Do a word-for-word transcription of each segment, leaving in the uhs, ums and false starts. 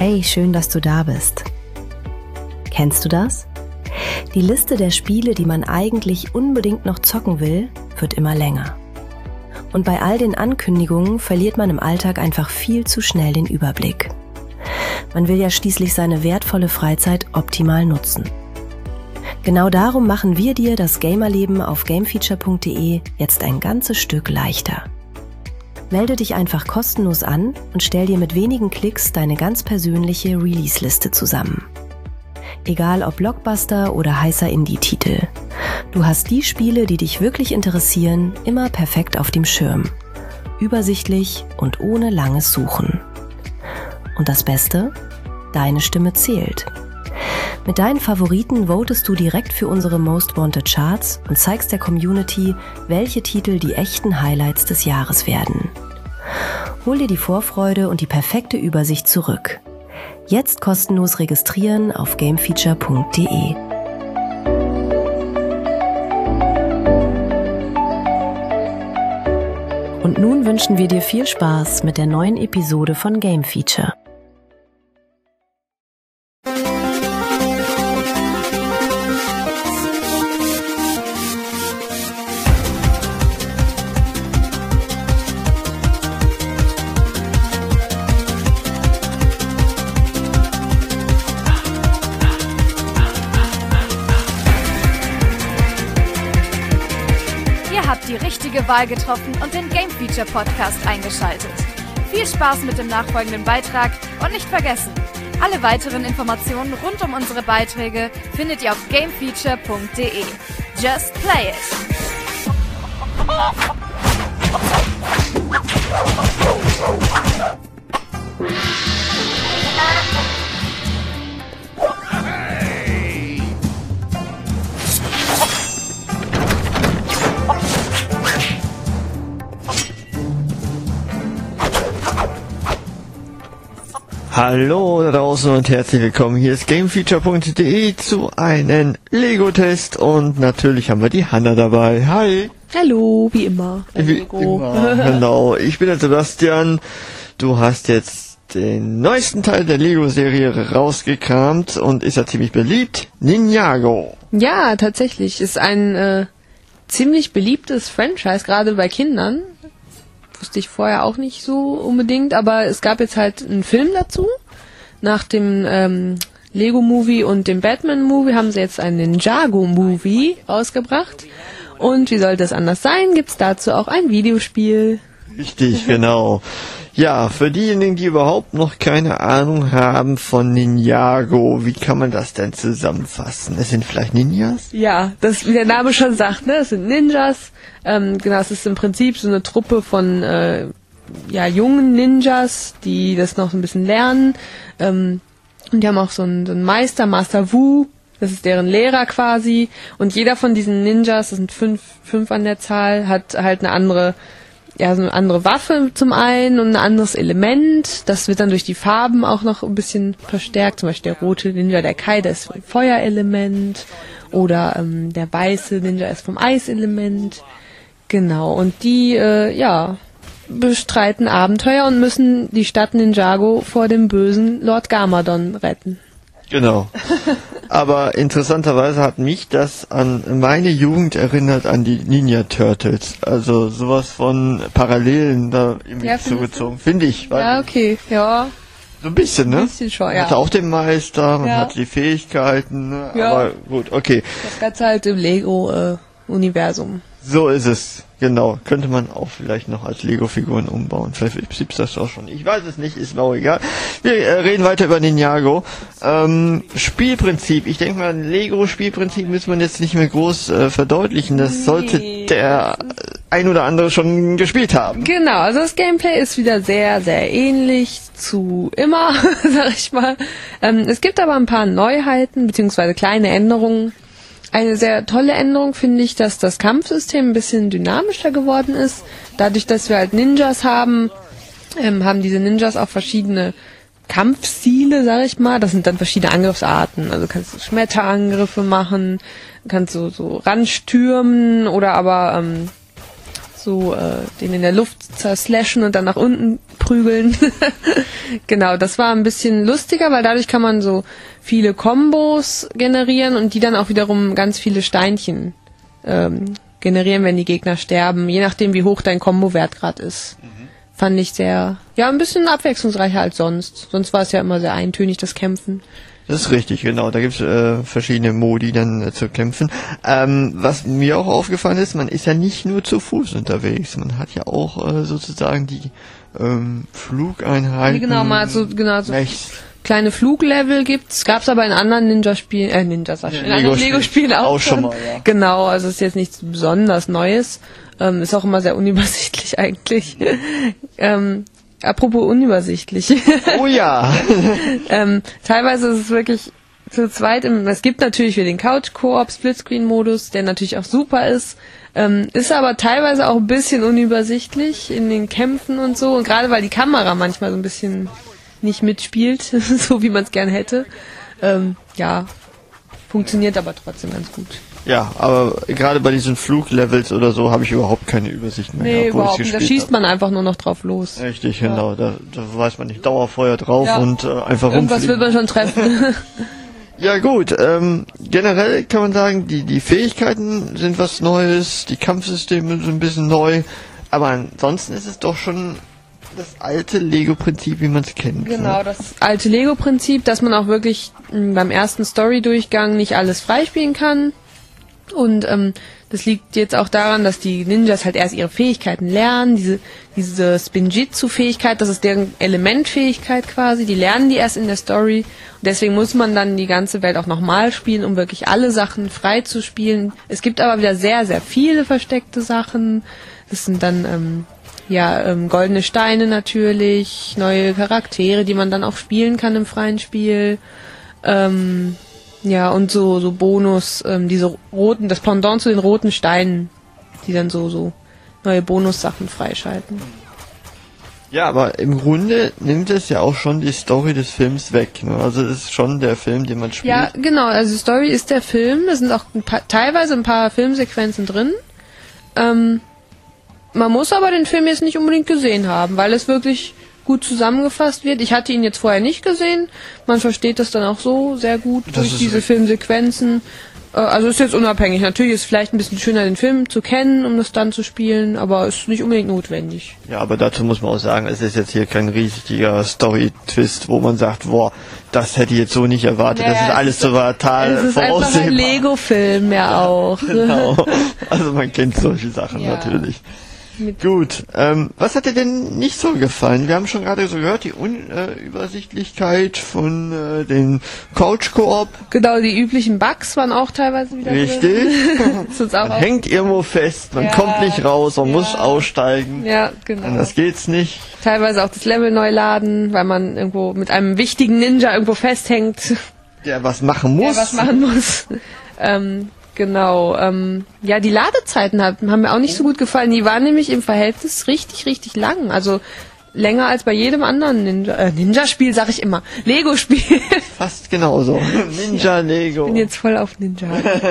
Hey, schön, dass du da bist. Kennst du das? Die Liste der Spiele, die man eigentlich unbedingt noch zocken will, wird immer länger. Und bei all den Ankündigungen verliert man im Alltag einfach viel zu schnell den Überblick. Man will ja schließlich seine wertvolle Freizeit optimal nutzen. Genau darum machen wir dir das Gamerleben auf gamefeature punkt de jetzt ein ganzes Stück leichter. Melde dich einfach kostenlos an und stell dir mit wenigen Klicks deine ganz persönliche Release-Liste zusammen. Egal ob Blockbuster oder heißer Indie-Titel. Du hast die Spiele, die dich wirklich interessieren, immer perfekt auf dem Schirm. Übersichtlich und ohne langes Suchen. Und das Beste? Deine Stimme zählt. Mit deinen Favoriten votest du direkt für unsere Most Wanted Charts und zeigst der Community, welche Titel die echten Highlights des Jahres werden. Hol dir die Vorfreude und die perfekte Übersicht zurück. Jetzt kostenlos registrieren auf gamefeature punkt de. Und nun wünschen wir dir viel Spaß mit der neuen Episode von Game Feature. Die richtige Wahl getroffen und den Game Feature Podcast eingeschaltet. Viel Spaß mit dem nachfolgenden Beitrag und nicht vergessen, alle weiteren Informationen rund um unsere Beiträge findet ihr auf gamefeature punkt de. Just play it! Hallo da draußen und herzlich willkommen. Hier ist gamefeature punkt de zu einem Lego-Test und natürlich haben wir die Hanna dabei. Hi! Hallo, wie immer. Wie immer, genau. Ich bin der Sebastian. Du hast jetzt den neuesten Teil der Lego-Serie rausgekramt und ist ja ziemlich beliebt. Ninjago. Ja, tatsächlich. Ist ein äh, ziemlich beliebtes Franchise, gerade bei Kindern. Wusste ich vorher auch nicht so unbedingt, aber es gab jetzt halt einen Film dazu. Nach dem ähm, Lego-Movie und dem Batman-Movie haben sie jetzt einen Ninjago-Movie rausgebracht. Und wie soll das anders sein, gibt's dazu auch ein Videospiel. Richtig, genau. Ja, für diejenigen, die überhaupt noch keine Ahnung haben von Ninjago, wie kann man das denn zusammenfassen? Es sind vielleicht Ninjas? Ja, das wie der Name schon sagt, ne? Es sind Ninjas. Ähm, genau, es ist im Prinzip so eine Truppe von äh, ja, jungen Ninjas, die das noch ein bisschen lernen. Ähm, und die haben auch so einen, so einen Meister, Master Wu. Das ist deren Lehrer quasi. Und jeder von diesen Ninjas, das sind fünf, fünf an der Zahl, hat halt eine andere ja, so eine andere Waffe zum einen und ein anderes Element. Das wird dann durch die Farben auch noch ein bisschen verstärkt. Zum Beispiel der rote Ninja, der Kai, der ist vom Feuerelement. Oder ähm, der weiße Ninja ist vom Eiselement. Genau, und die, äh, ja, bestreiten Abenteuer und müssen die Stadt Ninjago vor dem bösen Lord Garmadon retten. Genau. Aber interessanterweise hat mich das an meine Jugend erinnert an die Ninja Turtles. Also sowas von Parallelen da irgendwie ja, zugezogen. Finde ich. Weil ja, okay, ja. So ein bisschen, ne? Ein bisschen schon, ja. Man hatte auch den Meister, man ja. hatte die Fähigkeiten, ne? Ja. Aber gut, okay. Das Ganze halt im Lego-Universum. Äh, so ist es, genau. Könnte man auch vielleicht noch als Lego-Figuren umbauen. Vielleicht gibt's das auch schon. Ich weiß es nicht, ist mir auch egal. Wir äh, reden weiter über Ninjago. Ähm, Spielprinzip. Ich denke mal, Lego-Spielprinzip müssen wir jetzt nicht mehr groß äh, verdeutlichen. Das nee. sollte der ein oder andere schon gespielt haben. Genau, also das Gameplay ist wieder sehr, sehr ähnlich zu immer, sag ich mal. Ähm, es gibt aber ein paar Neuheiten, beziehungsweise kleine Änderungen. Eine sehr tolle Änderung finde ich, dass das Kampfsystem ein bisschen dynamischer geworden ist. Dadurch, dass wir halt Ninjas haben, ähm, haben diese Ninjas auch verschiedene Kampfstile, sag ich mal. Das sind dann verschiedene Angriffsarten. Also kannst du Schmetterangriffe machen, kannst du so ranstürmen oder aber ähm, so äh, den in der Luft zerslashen und dann nach unten prügeln. Genau, das war ein bisschen lustiger, weil dadurch kann man so viele Kombos generieren und die dann auch wiederum ganz viele Steinchen ähm, generieren, wenn die Gegner sterben, je nachdem wie hoch dein Kombo-Wert gerade ist. Mhm. Fand ich sehr, ja, ein bisschen abwechslungsreicher als sonst. Sonst war es ja immer sehr eintönig, das Kämpfen. Das ist richtig, genau. Da gibt's äh, verschiedene Modi dann äh, zu kämpfen. Ähm, was mir auch aufgefallen ist, man ist ja nicht nur zu Fuß unterwegs. Man hat ja auch äh, sozusagen die ähm, Flugeinheiten. Genau, mal so, genau, so rechts. Kleine Fluglevel gibt's. Gab's aber in anderen Ninja-Spielen, äh, Ninja, sag ich, Ja, in anderen Lego-Spielen auch, auch schon mal, ja. Genau, also ist jetzt nichts besonders Neues. Ähm, ist auch immer sehr unübersichtlich eigentlich. ähm, apropos unübersichtlich. Oh ja. ähm, teilweise ist es wirklich zu zweit. Im, es gibt natürlich für den Couch-Koop Splitscreen-Modus, der natürlich auch super ist. Ähm, ist aber teilweise auch ein bisschen unübersichtlich in den Kämpfen und so. Und gerade weil die Kamera manchmal so ein bisschen nicht mitspielt, so wie man es gern hätte. Ähm, ja, funktioniert aber trotzdem ganz gut. Ja, aber gerade bei diesen Fluglevels oder so habe ich überhaupt keine Übersicht mehr. Nee, überhaupt nicht. Da schießt man einfach nur noch drauf los. Richtig, ja. Genau. Da, da weiß man nicht, Dauerfeuer drauf ja. und äh, einfach Irgendwas wird man schon treffen. Ja gut, ähm, generell kann man sagen, die, die Fähigkeiten sind was Neues, die Kampfsysteme sind ein bisschen neu, aber ansonsten ist es doch schon das alte Lego-Prinzip, wie man es kennt. Genau, ne? das alte Lego-Prinzip, dass man auch wirklich mh, beim ersten Story-Durchgang nicht alles freispielen kann. Und ähm, das liegt jetzt auch daran, dass die Ninjas halt erst ihre Fähigkeiten lernen. Diese, diese Spinjitzu-Fähigkeit, das ist deren Elementfähigkeit quasi, die lernen die erst in der Story. Und deswegen muss man dann die ganze Welt auch nochmal spielen, um wirklich alle Sachen frei zu spielen. Es gibt aber wieder sehr, sehr viele versteckte Sachen. Das sind dann ähm, ja ähm, goldene Steine natürlich, neue Charaktere, die man dann auch spielen kann im freien Spiel. Ähm, ja, und so so Bonus, ähm, diese roten, das Pendant zu den roten Steinen, die dann so so neue Bonussachen freischalten. Ja, aber im Grunde nimmt es ja auch schon die Story des Films weg. Ne? Also es ist schon der Film, den man spielt. Ja, genau. Also die Story ist der Film. Da sind auch ein paar, teilweise ein paar Filmsequenzen drin. Ähm, man muss aber den Film jetzt nicht unbedingt gesehen haben, weil es wirklich gut zusammengefasst wird. Ich hatte ihn jetzt vorher nicht gesehen. Man versteht das dann auch so sehr gut das durch diese Filmsequenzen. Äh, also ist jetzt unabhängig. Natürlich ist es vielleicht ein bisschen schöner, den Film zu kennen, um das dann zu spielen, aber ist nicht unbedingt notwendig. Ja, aber dazu muss man auch sagen, es ist jetzt hier kein riesiger Story-Twist, wo man sagt, boah, das hätte ich jetzt so nicht erwartet. Naja, das ist alles so total voraussehbar. Es ist einfach ein Lego-Film ja, ja auch. Genau. Also man kennt solche Sachen ja. natürlich. Mit Gut, ähm, was hat dir denn nicht so gefallen? Wir haben schon gerade so gehört, die Unübersichtlichkeit äh, von äh, den Couch-Koop. Genau, die üblichen Bugs waren auch teilweise wieder Richtig. Drin. auch man auch hängt irgendwo fest, man ja, kommt nicht raus, man ja. muss aussteigen. Ja, genau. Anders geht's nicht. Teilweise auch das Level neu laden, weil man irgendwo mit einem wichtigen Ninja irgendwo festhängt. Der was machen muss. Der was machen muss. ähm, Genau, ähm, ja, die Ladezeiten haben, haben mir auch nicht so gut gefallen. Die waren nämlich im Verhältnis richtig, richtig lang. Also länger als bei jedem anderen Ninja, äh, Ninja-Spiel, sag ich immer. Lego-Spiel. Fast genauso. Ninja, Lego. Ich bin jetzt voll auf Ninja.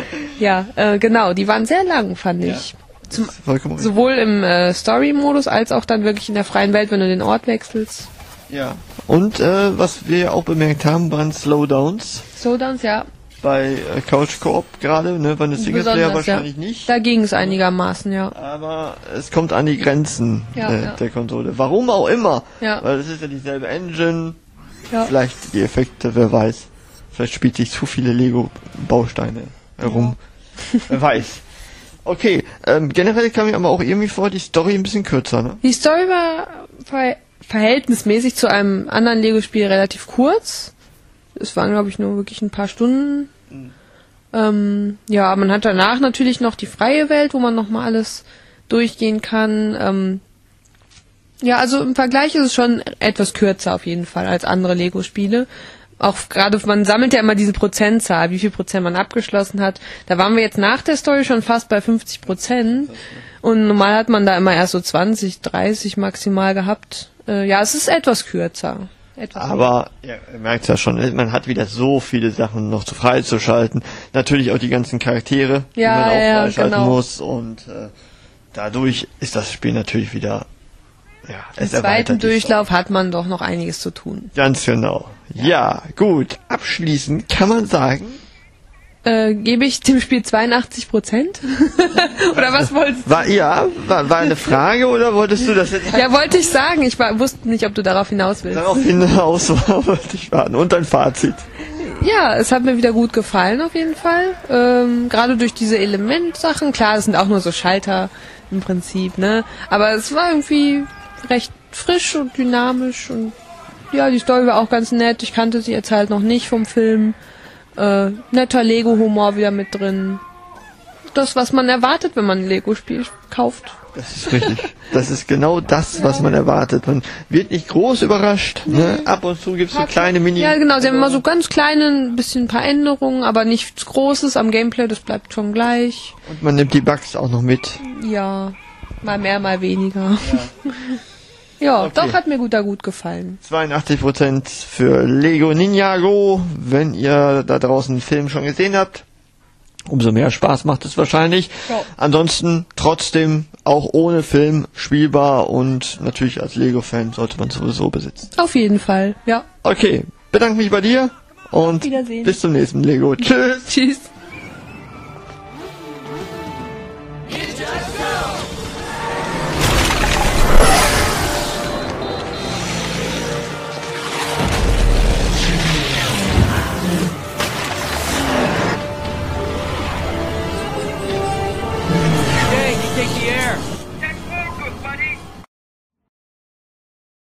Ja, äh, genau, die waren sehr lang, fand ja. ich. Zum, sowohl im äh, Story-Modus als auch dann wirklich in der freien Welt, wenn du den Ort wechselst. Ja. Und äh, was wir auch bemerkt haben, waren Slowdowns. Slowdowns, ja. Bei äh, Couch Koop gerade, ne, bei einem Singleplayer wahrscheinlich ja. nicht. Da ging es einigermaßen, ja. Aber es kommt an die Grenzen ja, äh, ja. der Konsole. Warum auch immer. Ja. Weil es ist ja dieselbe Engine. Ja. Vielleicht die Effekte, wer weiß. Vielleicht spielt sich zu viele Lego-Bausteine herum. Ja. Wer weiß. Okay, ähm, generell kam mir aber auch irgendwie vor, die Story ein bisschen kürzer, ne? Die Story war ver- verhältnismäßig zu einem anderen Lego-Spiel relativ kurz. Es waren, glaube ich, nur wirklich ein paar Stunden. Mhm. Ähm, ja, man hat danach natürlich noch die freie Welt, wo man nochmal alles durchgehen kann. Ähm, ja, also im Vergleich ist es schon etwas kürzer auf jeden Fall als andere Lego-Spiele. Auch gerade, man sammelt ja immer diese Prozentzahl, wie viel Prozent man abgeschlossen hat. Da waren wir jetzt nach der Story schon fast bei fünfzig Prozent. Und normal hat man da immer erst so zwanzig, dreißig maximal gehabt. Äh, ja, es ist etwas kürzer. Etwas aber ja, ihr merkt ja schon, man hat wieder so viele Sachen noch zu freizuschalten. Natürlich auch die ganzen Charaktere, ja, die man auch ja, freischalten genau. muss. Und äh, dadurch ist das Spiel natürlich wieder, ja, Im es zweiten erweitert die Durchlauf hat man doch noch einiges zu tun. Ganz genau. Ja, gut. Abschließend kann man sagen, Äh, gebe ich dem Spiel zweiundachtzig Prozent? Oder was wolltest du? war, ja, war, war eine Frage oder wolltest du das jetzt Ja, wollte ich sagen. Ich war, wusste nicht, ob du darauf hinaus willst. darauf hinaus, wollte ich warten. Und dein Fazit. Ja, es hat mir wieder gut gefallen auf jeden Fall. Ähm, gerade durch diese Elementsachen. Klar, es sind auch nur so Schalter im Prinzip, ne? Aber es war irgendwie recht frisch und dynamisch und ja, die Story war auch ganz nett. Ich kannte sie jetzt halt noch nicht vom Film. Äh, netter Lego-Humor wieder mit drin. Das, was man erwartet, wenn man ein Lego-Spiel kauft. Das ist richtig. Das ist genau das, was man erwartet. Man wird nicht groß überrascht. Ne? Ab und zu gibt es so kleine Mini... Ja, genau. Sie haben immer so ganz kleine, ein bisschen ein paar Änderungen, aber nichts Großes am Gameplay. Das bleibt schon gleich. Und man nimmt die Bugs auch noch mit. Ja, mal mehr, mal weniger. Ja, ja Okay. Doch, hat mir gut, da gut gefallen. zweiundachtzig Prozent für Lego Ninjago. Wenn ihr da draußen einen Film schon gesehen habt, umso mehr Spaß macht es wahrscheinlich. Ja. Ansonsten trotzdem auch ohne Film spielbar und natürlich als Lego-Fan sollte man sowieso besitzen. Auf jeden Fall, ja. Okay, bedanke mich bei dir und Wiedersehen. bis zum nächsten Lego. Tschüss. Tschüss.